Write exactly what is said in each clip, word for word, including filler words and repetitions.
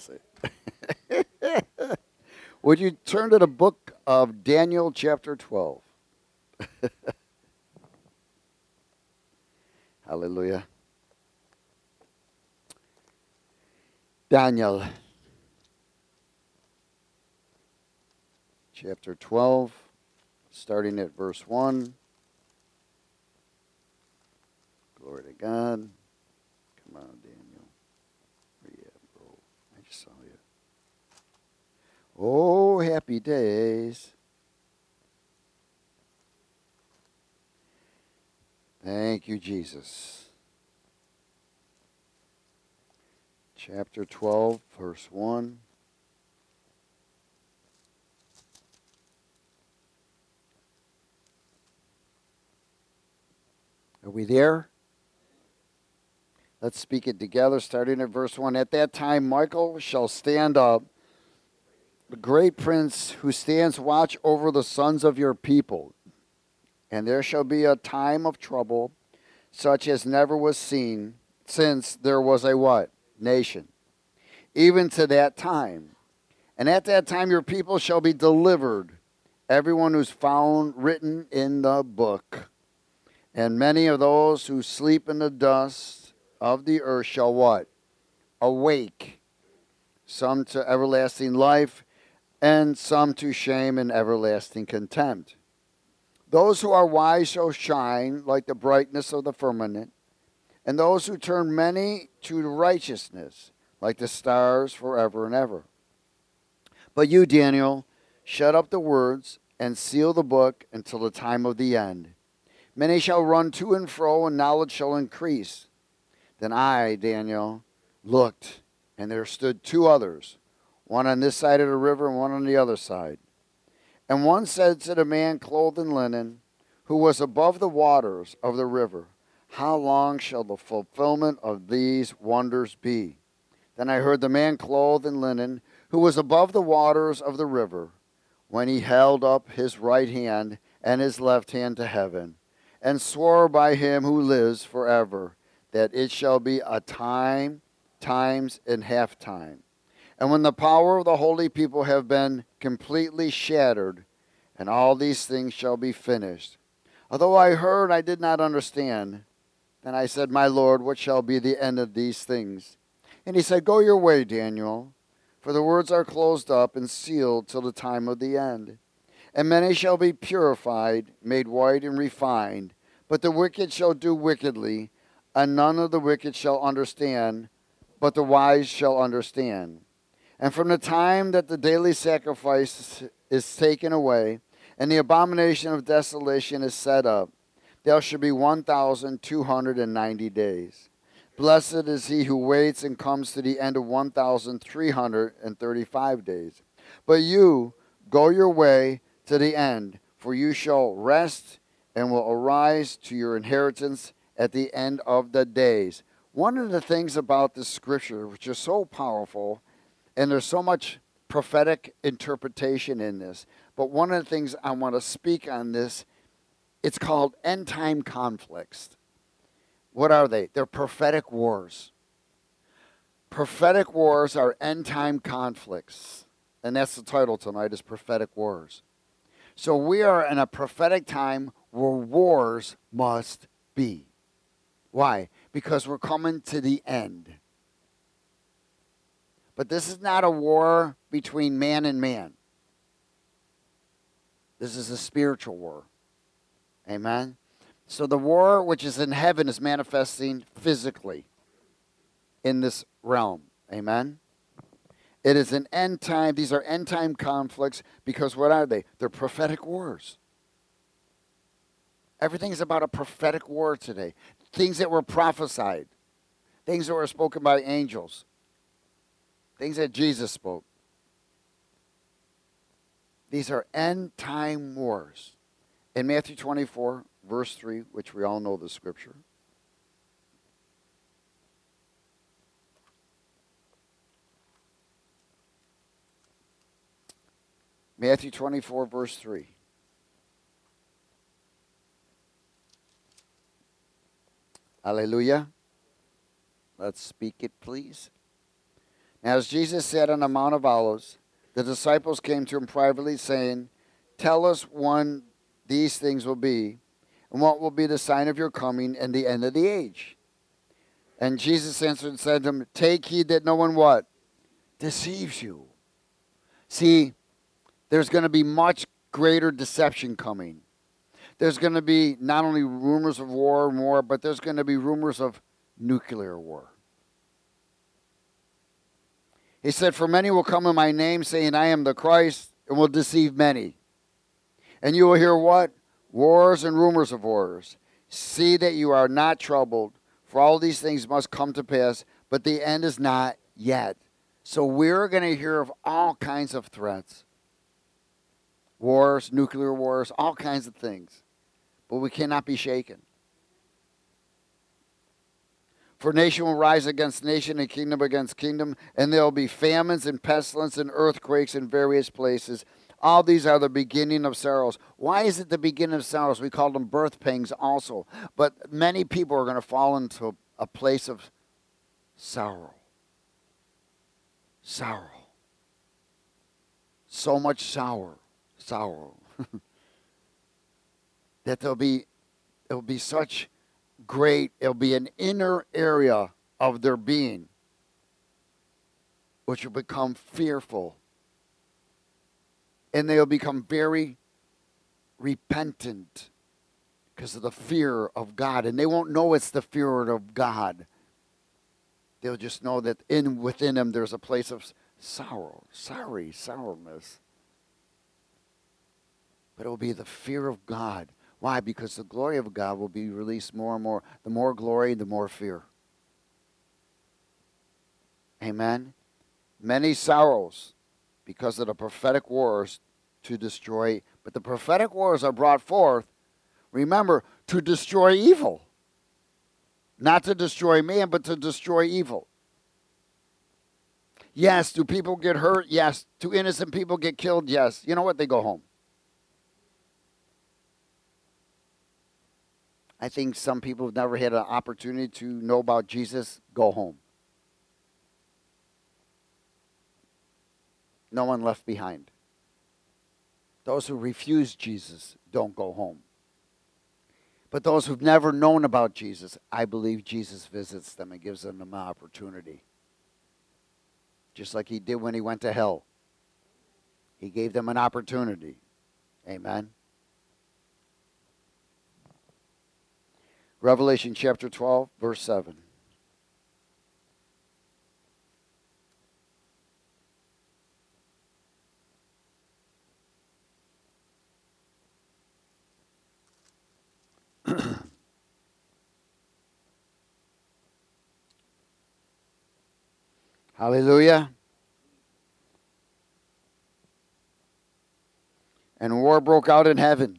say. Would you turn to the book of Daniel, chapter twelve? Hallelujah. Daniel, chapter twelve, starting at verse one. Glory to God. Come on, Daniel. Where you at, bro? I just saw you. Oh, happy days. Thank you, Jesus. Chapter twelve, verse one. Are we there? Let's speak it together, starting at verse one. At that time, Michael shall stand up, the great prince who stands watch over the sons of your people. And there shall be a time of trouble, such as never was seen, since there was a what? Nation. Even to that time. And at that time your people shall be delivered, everyone who's found written in the book. And many of those who sleep in the dust of the earth shall what? Awake. Some to everlasting life, and some to shame and everlasting contempt. Those who are wise shall shine like the brightness of the firmament, and those who turn many to righteousness like the stars forever and ever. But you, Daniel, shut up the words and seal the book until the time of the end. Many shall run to and fro, and knowledge shall increase. Then I, Daniel, looked, and there stood two others, one on this side of the river and one on the other side. And one said to the man clothed in linen, who was above the waters of the river, how long shall the fulfillment of these wonders be? Then I heard the man clothed in linen, who was above the waters of the river, when he held up his right hand and his left hand to heaven, and swore by him who lives forever, that it shall be a time, times, and half time. And when the power of the holy people have been completely shattered, and all these things shall be finished. Although I heard, I did not understand. Then I said, my Lord, what shall be the end of these things? And he said, go your way, Daniel, for the words are closed up and sealed till the time of the end. And many shall be purified, made white and refined, but the wicked shall do wickedly, and none of the wicked shall understand, but the wise shall understand. And from the time that the daily sacrifice is taken away, and the abomination of desolation is set up, there shall be one thousand two hundred ninety days. Blessed is he who waits and comes to the end of one thousand three hundred thirty-five days. But you, go your way to the end, for you shall rest and will arise to your inheritance at the end of the days. One of the things about this scripture, which is so powerful, and there's so much prophetic interpretation in this, but one of the things I want to speak on this, it's called end time conflicts. What are they? They're prophetic wars. Prophetic wars are end time conflicts. And that's the title tonight, is Prophetic Wars. So we are in a prophetic time where wars must be. Why? Because we're coming to the end. But this is not a war between man and man. This is a spiritual war. Amen? So the war which is in heaven is manifesting physically in this realm. Amen? It is an end time. These are end time conflicts because what are they? They're prophetic wars. Everything is about a prophetic war today. Things that were prophesied. Things that were spoken by angels. Things that Jesus spoke. These are end time wars. In Matthew twenty-four, verse three, which we all know the scripture. Matthew twenty-four, verse three. Hallelujah. Let's speak it, please. As Jesus sat on the Mount of Olives, the disciples came to him privately, saying, "Tell us when these things will be, and what will be the sign of your coming and the end of the age?" And Jesus answered and said to them, "Take heed that no one" what? Deceives you. See, there's going to be much greater deception coming. There's going to be not only rumors of war and war, but there's going to be rumors of nuclear war. He said, "For many will come in my name, saying, 'I am the Christ,' and will deceive many. And you will hear" what? "Wars and rumors of wars. See that you are not troubled, for all these things must come to pass, but the end is not yet." So we're going to hear of all kinds of threats. Wars, nuclear wars, all kinds of things. But we cannot be shaken. "For nation will rise against nation and kingdom against kingdom, and there will be famines and pestilence and earthquakes in various places. All these are the beginning of sorrows." Why is it the beginning of sorrows? We call them birth pangs also. But many people are going to fall into a place of sorrow. Sorrow. So much sour, sorrow. that there'll be, it'll be such great, it'll be an inner area of their being, which will become fearful. And they'll become very repentant because of the fear of God. And they won't know it's the fear of God. They'll just know that in within them there's a place of sorrow, sorry, sourness. But it will be the fear of God. Why? Because the glory of God will be released more and more. The more glory, the more fear. Amen? Many sorrows because of the prophetic wars to destroy. But the prophetic wars are brought forth, remember, to destroy evil. Not to destroy man, but to destroy evil. Yes, do people get hurt? Yes. Do innocent people get killed? Yes. You know what? They go home. I think some people have never had an opportunity to know about Jesus, go home. No one left behind. Those who refuse Jesus don't go home. But those who've never known about Jesus, I believe Jesus visits them and gives them an opportunity. Just like he did when he went to hell. He gave them an opportunity. Amen. Revelation chapter twelve, verse seven. Hallelujah. And war broke out in heaven.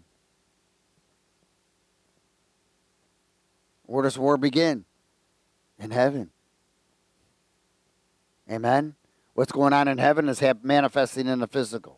Where does war begin? In heaven. Amen? What's going on in heaven is manifesting in the physical.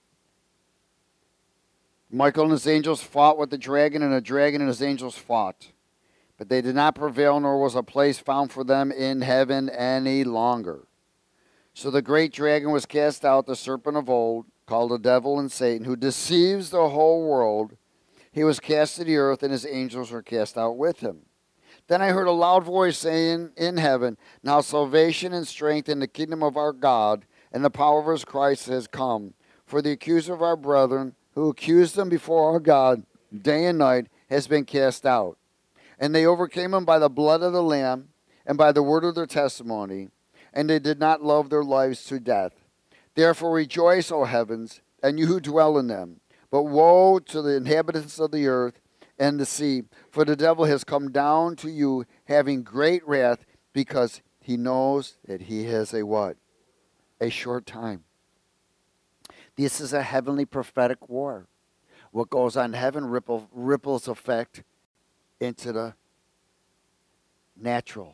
Michael and his angels fought with the dragon, and the dragon and his angels fought. But they did not prevail, nor was a place found for them in heaven any longer. So the great dragon was cast out, the serpent of old, called the devil and Satan, who deceives the whole world. He was cast to the earth, and his angels were cast out with him. Then I heard a loud voice saying in heaven, "Now salvation and strength in the kingdom of our God and the power of his Christ has come. For the accuser of our brethren, who accused them before our God day and night, has been cast out. And they overcame him by the blood of the Lamb and by the word of their testimony, and they did not love their lives to death. Therefore rejoice, O heavens, and you who dwell in them. But woe to the inhabitants of the earth and the sea, for the devil has come down to you having great wrath, because he knows that he has a what? A short time." This is a heavenly prophetic war. What goes on in heaven ripple, ripples effect into the natural.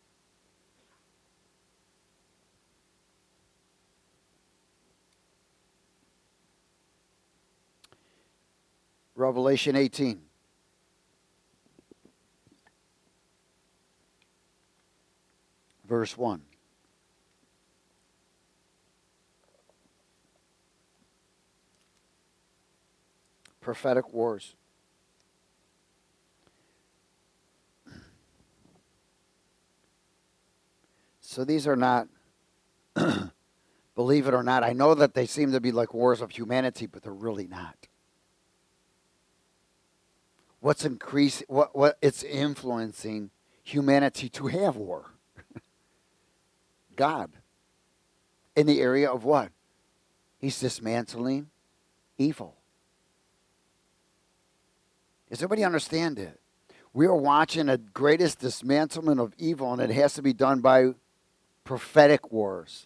Revelation eighteen. Verse one. Prophetic wars. So these are not, believe it or not, I know that they seem to be like wars of humanity, but they're really not. What's increasing, what, what it's influencing humanity to have war? God. In the area of what? He's dismantling evil. Does everybody understand it? We are watching the greatest dismantlement of evil, and it has to be done by prophetic wars.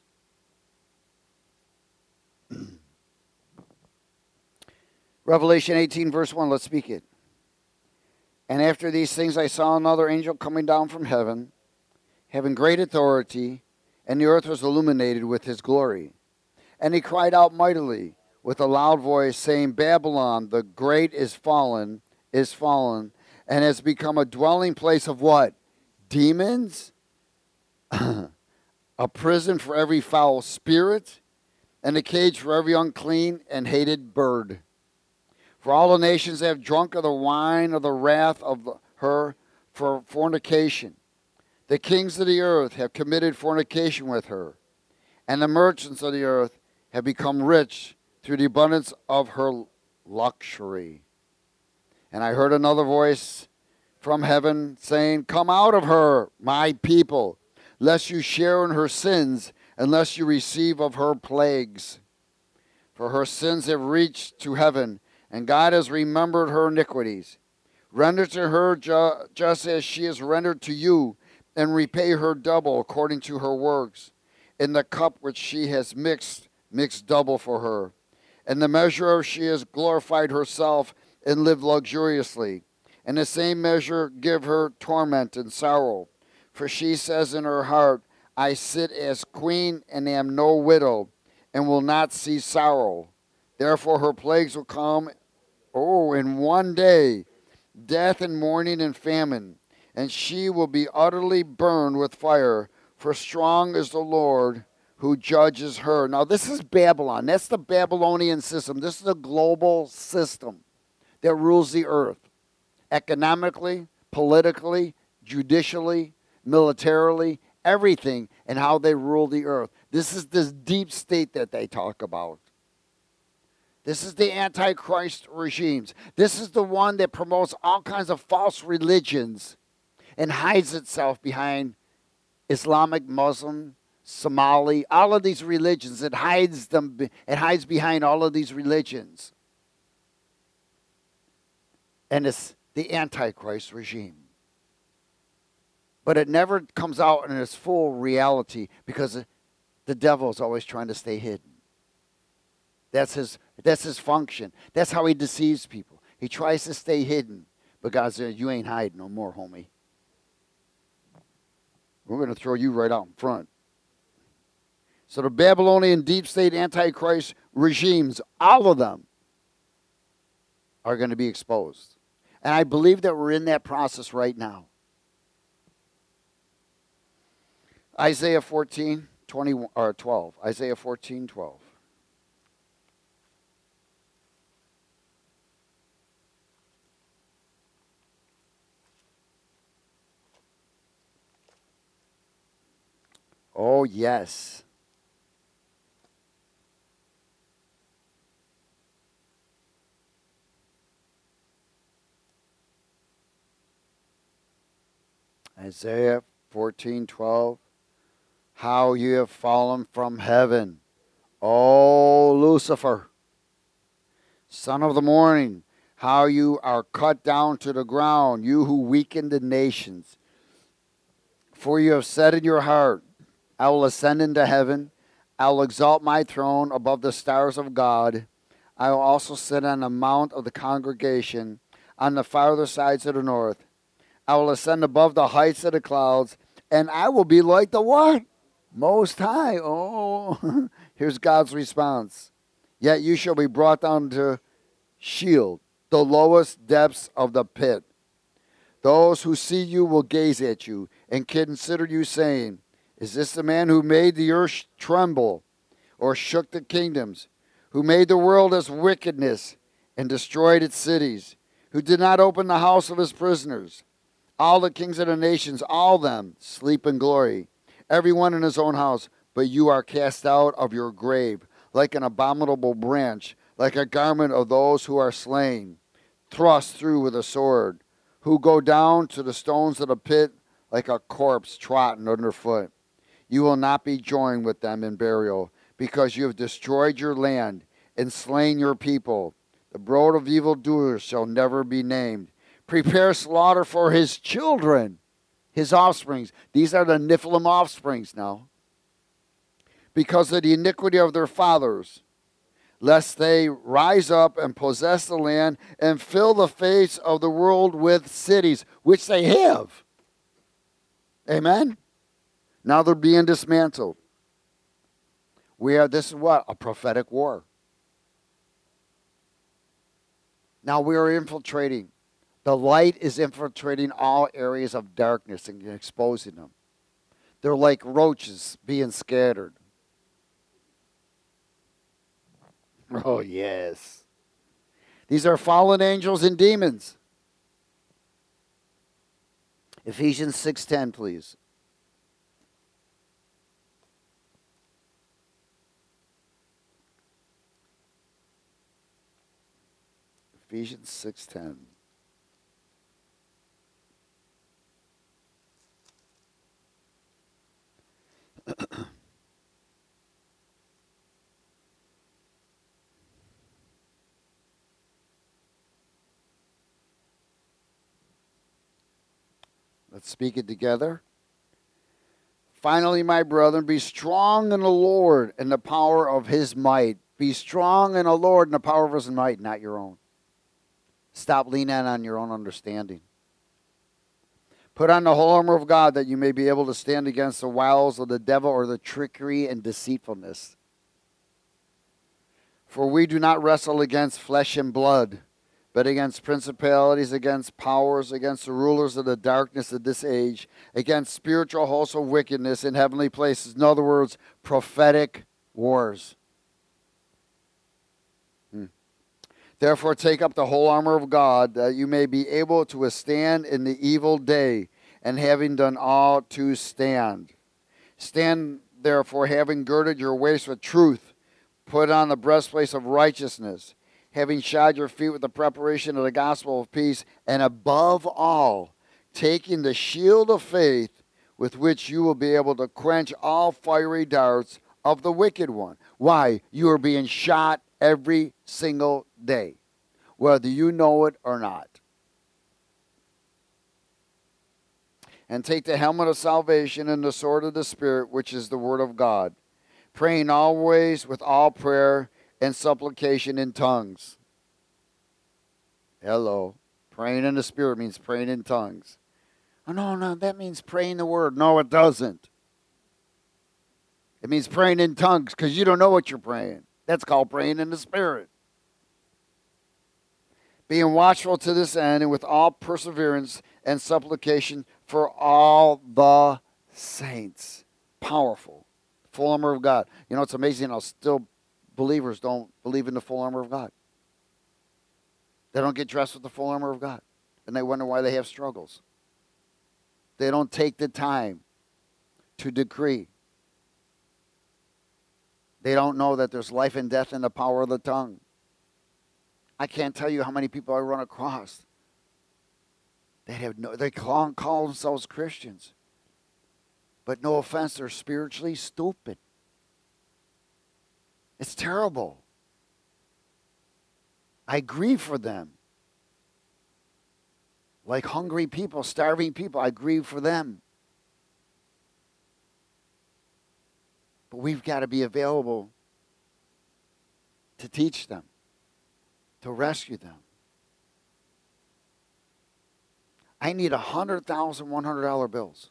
Revelation eighteen, verse one, let's speak it. And after these things I saw another angel coming down from heaven, having great authority, and the earth was illuminated with his glory. And he cried out mightily with a loud voice, saying, Babylon, the great is fallen, is fallen, and has become a dwelling place of what? Demons? A prison for every foul spirit, and a cage for every unclean and hated bird. For all the nations have drunk of the wine of the wrath of her for fornication. The kings of the earth have committed fornication with her, and the merchants of the earth have become rich through the abundance of her luxury. And I heard another voice from heaven saying, Come out of her, my people, lest you share in her sins, unless you receive of her plagues. For her sins have reached to heaven, and God has remembered her iniquities. Render to her ju- just as she has rendered to you, and repay her double according to her works. In the cup which she has mixed, mix double for her. In the measure she has glorified herself and lived luxuriously. In the same measure give her torment and sorrow. For she says in her heart, I sit as queen and am no widow, and will not see sorrow. Therefore her plagues will come, oh, in one day, death and mourning and famine, and she will be utterly burned with fire, for strong is the Lord who judges her. Now this is Babylon. That's the Babylonian system. This is a global system that rules the earth. Economically, politically, judicially, militarily, everything, and how they rule the earth. This is this deep state that they talk about. This is the Antichrist regimes. This is the one that promotes all kinds of false religions and hides itself behind Islamic, Muslim, Somali, all of these religions. It hides them. It hides behind all of these religions. And it's the Antichrist regime. But it never comes out in its full reality because the devil is always trying to stay hidden. That's his, that's his function. That's how he deceives people. He tries to stay hidden. But God says, you ain't hiding no more, homie. We're going to throw you right out in front. So the Babylonian deep state Antichrist regimes, all of them, are going to be exposed. And I believe that we're in that process right now. Isaiah fourteen, twenty, or twelve. Isaiah fourteen, twelve. Oh, yes. Isaiah fourteen, twelve. How you have fallen from heaven, O Lucifer, son of the morning, how you are cut down to the ground, you who weaken the nations. For you have said in your heart, I will ascend into heaven, I will exalt my throne above the stars of God. I will also sit on the mount of the congregation on the farther sides of the north. I will ascend above the heights of the clouds, and I will be like the what? Most High. Oh, here's God's response. Yet you shall be brought down to Sheol, the lowest depths of the pit. Those who see you will gaze at you and consider you, saying, is this the man who made the earth tremble, or shook the kingdoms, who made the world as wickedness, and destroyed its cities, who did not open the house of his prisoners. All the kings of the nations, all them, sleep in glory, every one in his own house. But you are cast out of your grave like an abominable branch, like a garment of those who are slain, thrust through with a sword, who go down to the stones of the pit like a corpse trodden underfoot. You will not be joined with them in burial, because you have destroyed your land and slain your people. The brood of evildoers shall never be named. Prepare slaughter for his children, his offsprings. These are the Nephilim offsprings now. Because of the iniquity of their fathers, lest they rise up and possess the land and fill the face of the world with cities, which they have. Amen? Now they're being dismantled. We are, this is what? A prophetic war. Now we are infiltrating. The light is infiltrating all areas of darkness and exposing them. They're like roaches being scattered. Oh, yes. These are fallen angels and demons. Ephesians six ten, please. Ephesians six ten. Let's speak it together. Finally, my brethren, be strong in the Lord and the power of his might. Be strong in the Lord and the power of his might, not your own. Stop leaning on your own understanding. Put on the whole armor of God that you may be able to stand against the wiles of the devil or the trickery and deceitfulness. For we do not wrestle against flesh and blood, but against principalities, against powers, against the rulers of the darkness of this age, against spiritual hosts of wickedness in heavenly places. In other words, prophetic wars. Hmm. Therefore, take up the whole armor of God, that you may be able to withstand in the evil day, and having done all, to stand. Stand, therefore, having girded your waist with truth, put on the breastplate of righteousness, having shod your feet with the preparation of the gospel of peace, and above all, taking the shield of faith, with which you will be able to quench all fiery darts of the wicked one. Why? You are being shot every single day, whether you know it or not. And take the helmet of salvation and the sword of the Spirit, which is the word of God, praying always with all prayer and supplication in tongues. Hello. Praying in the Spirit means praying in tongues. Oh, no, no, that means praying the word. No, it doesn't. It means praying in tongues because you don't know what you're praying. That's called praying in the Spirit. Being watchful to this end, and with all perseverance and supplication for all the saints. Powerful. Full armor of God. You know, it's amazing how still believers don't believe in the full armor of God. They don't get dressed with the full armor of God. And they wonder why they have struggles. They don't take the time to decree. They don't know that there's life and death in the power of the tongue. I can't tell you how many people I run across that have no, they call, call themselves Christians. But no offense, they're spiritually stupid. It's terrible. I grieve for them. Like hungry people, starving people, I grieve for them. But we've got to be available to teach them, to rescue them. I need one hundred thousand one hundred dollar bills.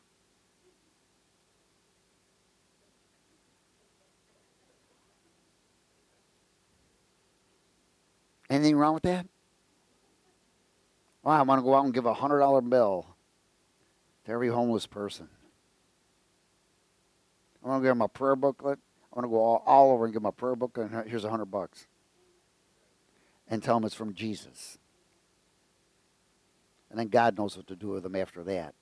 Anything wrong with that? Well, I want to go out and give a one hundred dollar bill to every homeless person. I want to give them a prayer booklet. I want to go all, all over and give them a prayer booklet, and here's a hundred bucks. and tell them it's from Jesus. And then God knows what to do with them after that.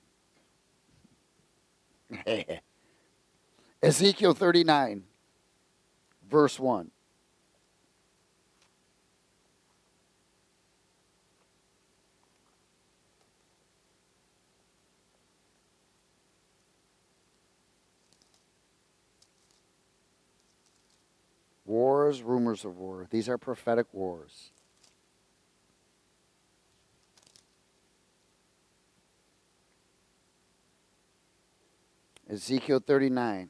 Ezekiel thirty-nine, verse one. Wars, rumors of war. These are prophetic wars. Ezekiel thirty-nine,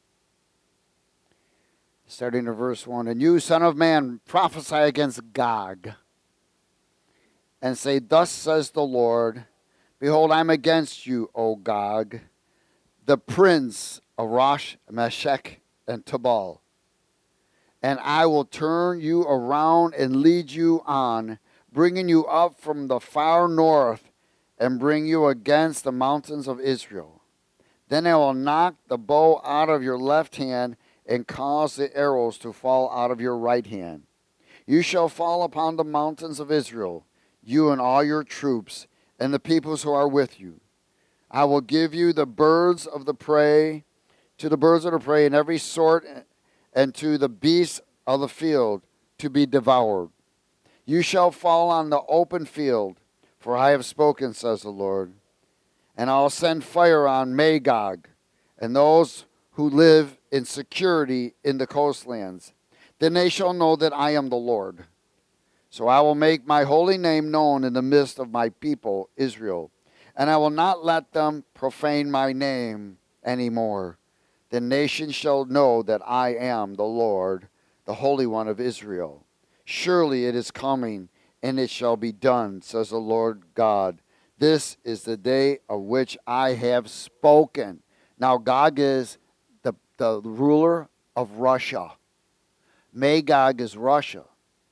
starting at verse one. And you, son of man, prophesy against Gog, and say, thus says the Lord, behold, I am against you, O Gog, the prince of Rosh, Meshech, and Tubal. And I will turn you around and lead you on, bringing you up from the far north, and bring you against the mountains of Israel. Then I will knock the bow out of your left hand, and cause the arrows to fall out of your right hand. You shall fall upon the mountains of Israel, you and all your troops, and the peoples who are with you. I will give you the birds of the prey, to the birds of the prey in every sort, and to the beasts of the field to be devoured. You shall fall on the open field, for I have spoken, says the Lord. And I will send fire on Magog, and those who live in security in the coastlands. Then they shall know that I am the Lord. So I will make my holy name known in the midst of my people, Israel, and I will not let them profane my name anymore. The nations shall know that I am the Lord, the Holy One of Israel. Surely it is coming, and it shall be done, says the Lord God. This is the day of which I have spoken. Now Gog is the, the ruler of Russia. Magog is Russia.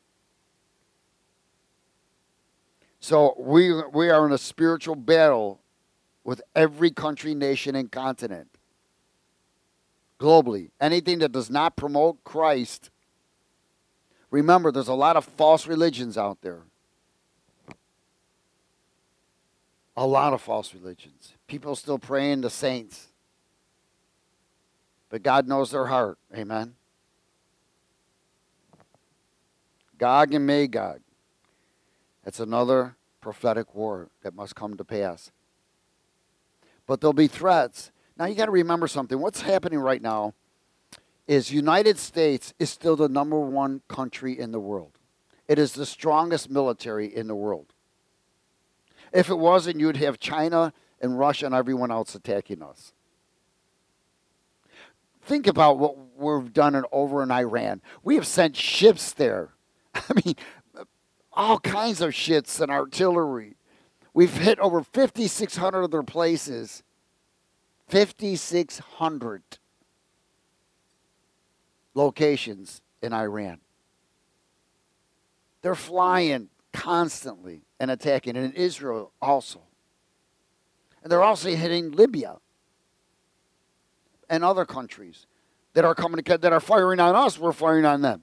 So we, we are in a spiritual battle with every country, nation, and continent. Globally. Anything that does not promote Christ. Remember, there's a lot of false religions out there. A lot of false religions. People still praying to saints. But God knows their heart. Amen. Gog and Magog. That's another prophetic war that must come to pass. But there'll be threats. Now you got to remember something. What's happening right now is United States is still the number one country in the world. It is the strongest military in the world. If it wasn't, you'd have China and Russia and everyone else attacking us. Think about what we've done in, over in Iran. We have sent ships there. I mean, all kinds of ships and artillery. We've hit over fifty-six hundred of their places. fifty-six hundred locations in Iran. They're flying constantly and attacking, and in Israel also. And they're also hitting Libya and other countries that are coming to, that are firing on us. We're firing on them.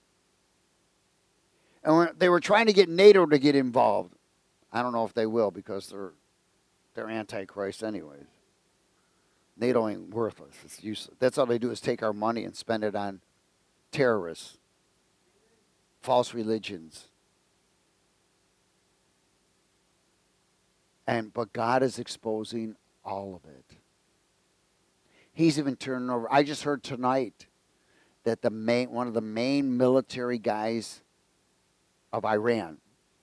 And we're, they were trying to get NATO to get involved. I don't know if they will, because they're they're antichrist anyways. NATO ain't worthless. It's useless. That's all they do is take our money and spend it on terrorists, false religions. And but God is exposing all of it. He's even turning over. I just heard tonight that the main one of the main military guys of Iran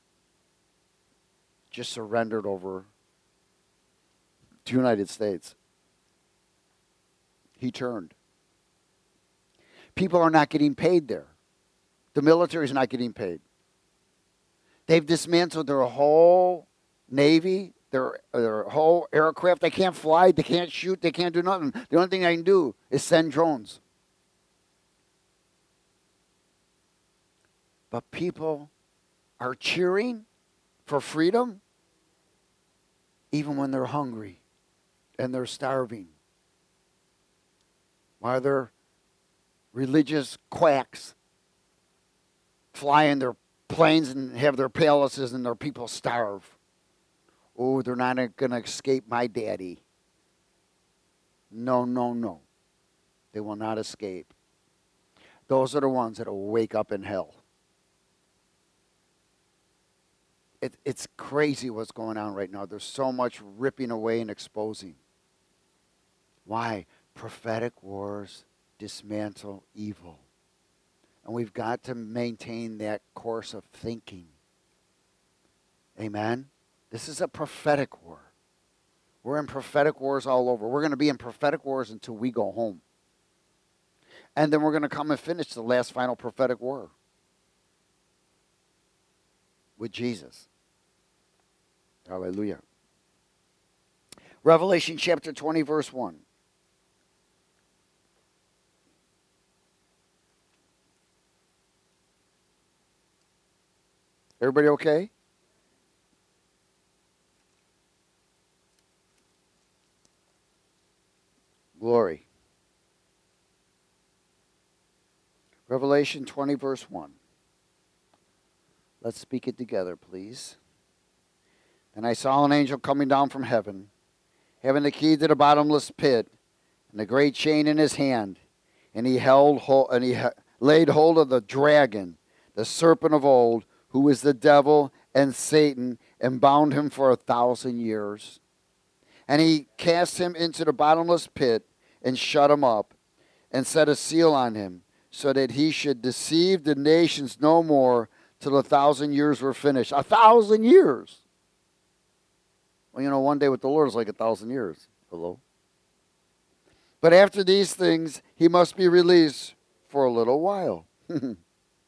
just surrendered over to the United States. He turned. People are not getting paid there. The military is not getting paid. They've dismantled their whole Navy, their, their whole aircraft. They can't fly, they can't shoot, they can't do nothing. The only thing they can do is send drones. But people are cheering for freedom even when they're hungry and they're starving. While their religious quacks flying their planes and have their palaces and their people starve. Oh, they're not going to escape my daddy. No, no, no. They will not escape. Those are the ones that will wake up in hell. It, it's crazy what's going on right now. There's so much ripping away and exposing. Why? Prophetic wars dismantle evil. And we've got to maintain that course of thinking. Amen? This is a prophetic war. We're in prophetic wars all over. We're going to be in prophetic wars until we go home. And then we're going to come and finish the last final prophetic war with Jesus. Hallelujah. Revelation chapter twenty, verse one. Everybody okay? Glory. Revelation twenty, verse one. Let's speak it together, please. And I saw an angel coming down from heaven, having the key to the bottomless pit, and a great chain in his hand. And he held hold, and he laid hold of the dragon, the serpent of old, who is the devil and Satan, and bound him for a thousand years. And he cast him into the bottomless pit, and shut him up, and set a seal on him, so that he should deceive the nations no more till a thousand years were finished. A thousand years! Well, you know, one day with the Lord is like a thousand years. Hello? But after these things, he must be released for a little while. And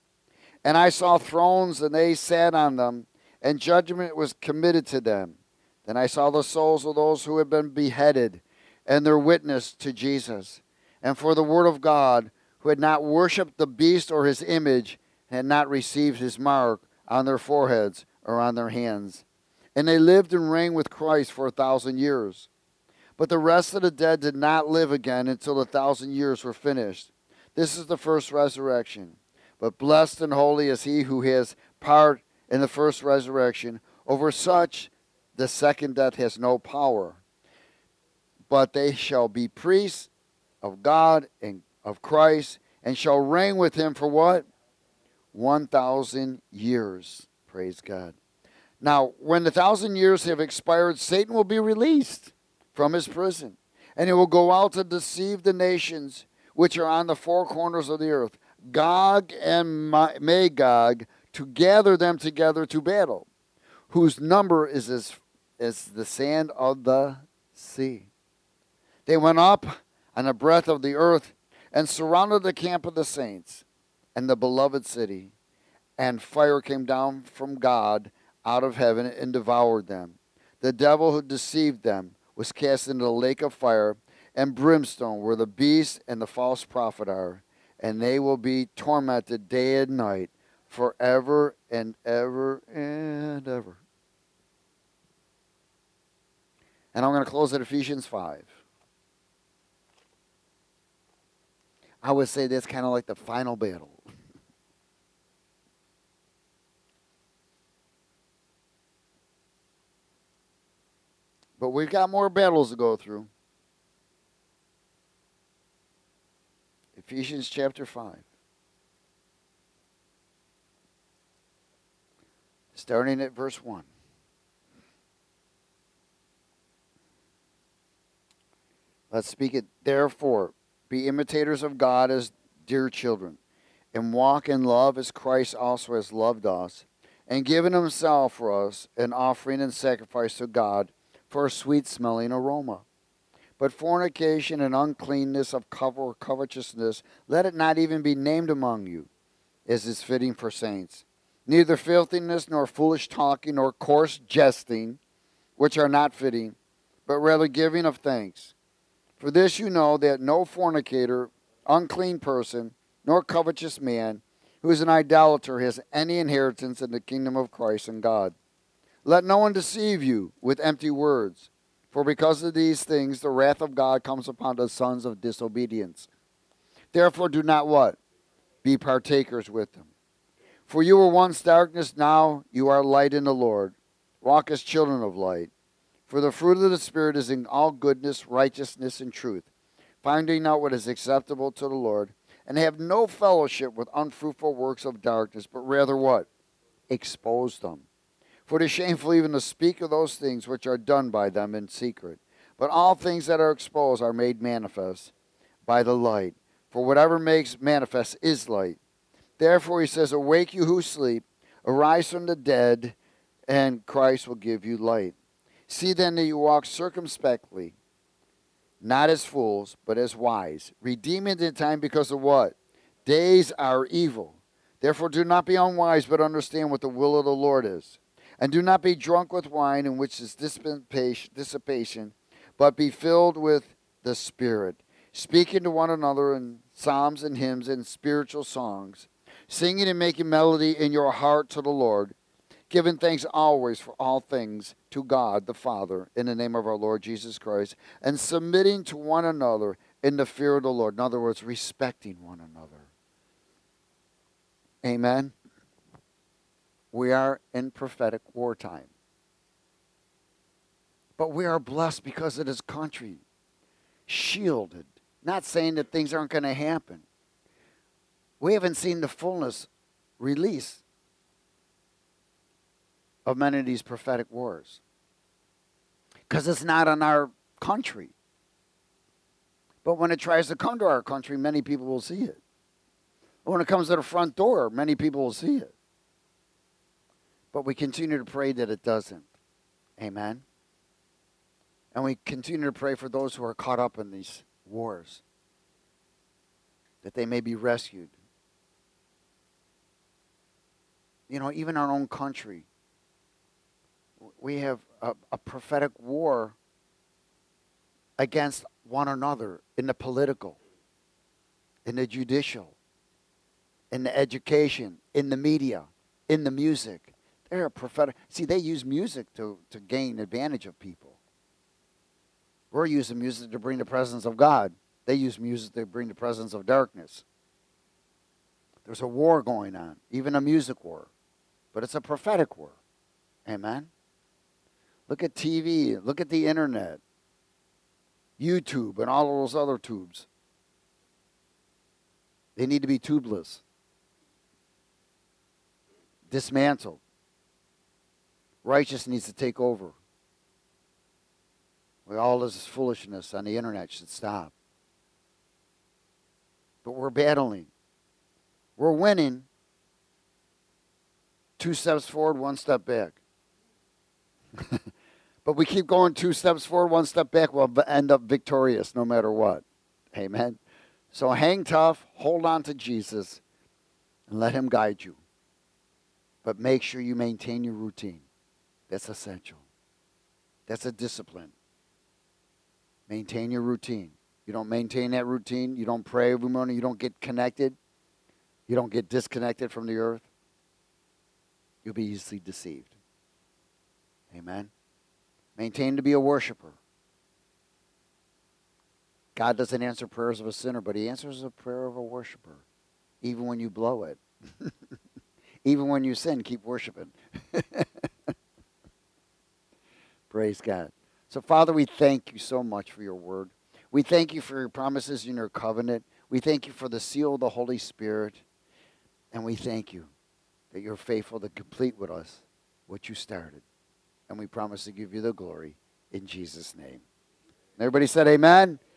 I saw thrones, and they sat on them, and judgment was committed to them. Then I saw the souls of those who had been beheaded, and their witness to Jesus, and for the word of God, who had not worshipped the beast or his image, and had not received his mark on their foreheads or on their hands. And they lived and reigned with Christ for a thousand years. But the rest of the dead did not live again until the thousand years were finished. This is the first resurrection. But blessed and holy is he who has part in the first resurrection. Over such the second death has no power. But they shall be priests of God and of Christ, and shall reign with him for what? One thousand years. Praise God. Now, when the thousand years have expired, Satan will be released from his prison, and he will go out to deceive the nations which are on the four corners of the earth, Gog and Magog, to gather them together to battle, whose number is as, as the sand of the sea. They went up on the breadth of the earth and surrounded the camp of the saints and the beloved city, and fire came down from God out of heaven and devoured them. The devil who deceived them was cast into the lake of fire and brimstone, where the beast and the false prophet are, and they will be tormented day and night forever and ever and ever. And I'm going to close at Ephesians five. I would say that's kind of like the final battle. But we've got more battles to go through. Ephesians chapter five. Starting at verse one. Let's speak it. Therefore, be imitators of God as dear children, and walk in love as Christ also has loved us, and given himself for us an offering and sacrifice to God for a sweet-smelling aroma. But fornication and uncleanness of cover or covetousness, let it not even be named among you, as is fitting for saints. Neither filthiness, nor foolish talking, nor coarse jesting, which are not fitting, but rather giving of thanks. For this you know, that no fornicator, unclean person, nor covetous man, who is an idolater, has any inheritance in the kingdom of Christ and God. Let no one deceive you with empty words, for because of these things the wrath of God comes upon the sons of disobedience. Therefore do not what? Be partakers with them. For you were once darkness, now you are light in the Lord. Walk as children of light. For the fruit of the Spirit is in all goodness, righteousness, and truth, finding out what is acceptable to the Lord, and have no fellowship with unfruitful works of darkness, but rather what? Expose them. For it is shameful even to speak of those things which are done by them in secret. But all things that are exposed are made manifest by the light. For whatever makes manifest is light. Therefore he says, awake you who sleep, arise from the dead, and Christ will give you light. See then that you walk circumspectly, not as fools, but as wise, redeeming the time because of what? Days are evil. Therefore do not be unwise, but understand what the will of the Lord is. And do not be drunk with wine, in which is dissipation, but be filled with the Spirit, speaking to one another in psalms and hymns and spiritual songs, singing and making melody in your heart to the Lord, giving thanks always for all things to God the Father in the name of our Lord Jesus Christ, and submitting to one another in the fear of the Lord. In other words, respecting one another. Amen. We are in prophetic wartime. But we are blessed because of this country. Shielded. Not saying that things aren't going to happen. We haven't seen the fullness release of many of these prophetic wars. Because it's not in our country. But when it tries to come to our country, many people will see it. When it comes to the front door, many people will see it. But we continue to pray that it doesn't. Amen. And we continue to pray for those who are caught up in these wars, that they may be rescued. You know, even our own country, we have a, a prophetic war against one another in the political, in the judicial, in the education, in the media, in the music. They're a prophetic. See, they use music to, to gain advantage of people. We're using music to bring the presence of God. They use music to bring the presence of darkness. There's a war going on, even a music war. But it's a prophetic war. Amen? Look at T V. Look at the internet. YouTube and all of those other tubes. They need to be tubeless. Dismantled. Righteousness needs to take over. Well, all this foolishness on the internet should stop. But we're battling. We're winning. Two steps forward, one step back. But we keep going two steps forward, one step back. We'll end up victorious no matter what. Amen. So hang tough, hold on to Jesus, and let him guide you. But make sure you maintain your routine. That's essential. That's a discipline. Maintain your routine. You don't maintain that routine, you don't pray every morning, you don't get connected, you don't get disconnected from the earth, you'll be easily deceived. Amen. Maintain to be a worshiper. God doesn't answer prayers of a sinner, but he answers the prayer of a worshiper. Even when you blow it. Even when you sin, keep worshiping. Praise God. So, Father, we thank you so much for your word. We thank you for your promises in your covenant. We thank you for the seal of the Holy Spirit. And we thank you that you're faithful to complete with us what you started. And we promise to give you the glory in Jesus' name. And everybody said amen.